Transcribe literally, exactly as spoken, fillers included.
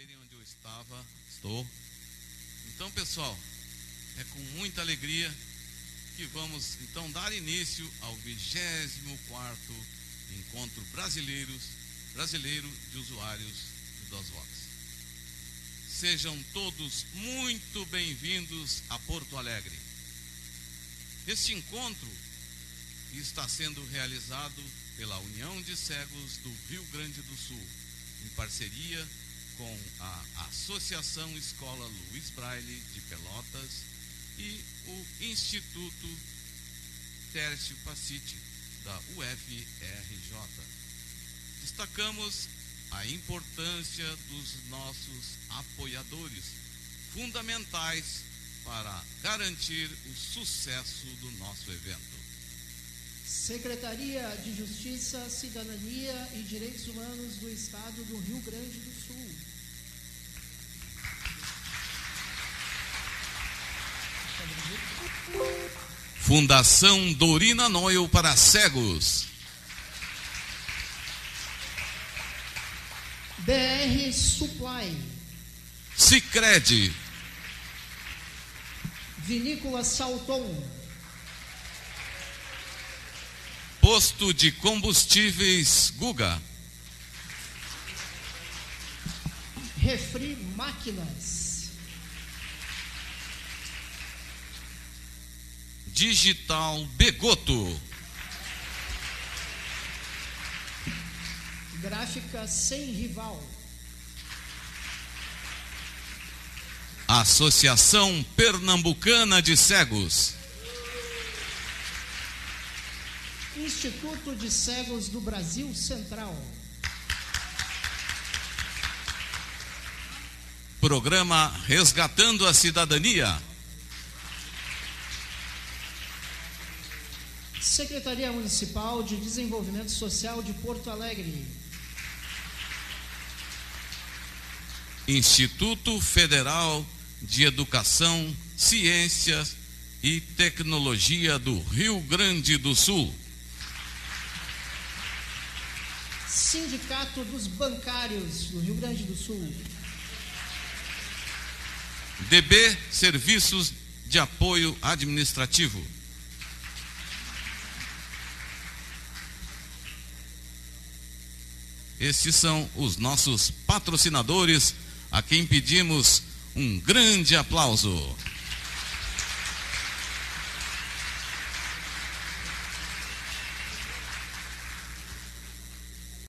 verem onde eu estava, estou. Então, pessoal, é com muita alegria que vamos então dar início ao vigésimo quarto Encontro Brasileiros, Brasileiro de Usuários do DOSVox. Sejam todos muito bem-vindos a Porto Alegre. Este encontro está sendo realizado pela União de Cegos do Rio Grande do Sul, em parceria com a Associação Escola Luiz Braille de Pelotas e o Instituto Tércio Pacite, da U F R J. Destacamos a importância dos nossos apoiadores, fundamentais para garantir o sucesso do nosso evento. Secretaria de Justiça, Cidadania e Direitos Humanos do Estado do Rio Grande do Sul. Fundação Dorina Noel para Cegos. B R Supply. Sicredi. Vinícola Salton. Posto de Combustíveis Guga. Refri Máquinas. Digital Begoto. Gráfica Sem Rival. Associação Pernambucana de Cegos. Instituto de Cegos do Brasil Central. Programa Resgatando a Cidadania. Secretaria Municipal de Desenvolvimento Social de Porto Alegre. Instituto Federal de Educação, Ciências e Tecnologia do Rio Grande do Sul. Sindicato dos Bancários do Rio Grande do Sul. D B Serviços de Apoio Administrativo. Estes são os nossos patrocinadores, a quem pedimos um grande aplauso.